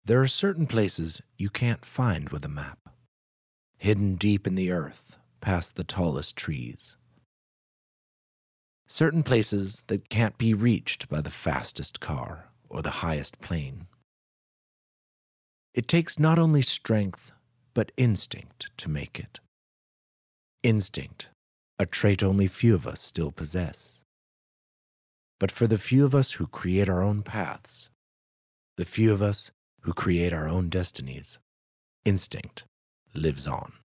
There are certain places you can't find with a map, hidden deep in the earth past the tallest trees. Certain places that can't be reached by the fastest car or the highest plane. It takes not only strength, but instinct to make it. Instinct, a trait only few of us still possess. But for the few of us who create our own paths, the few of us who create our own destinies, instinct lives on.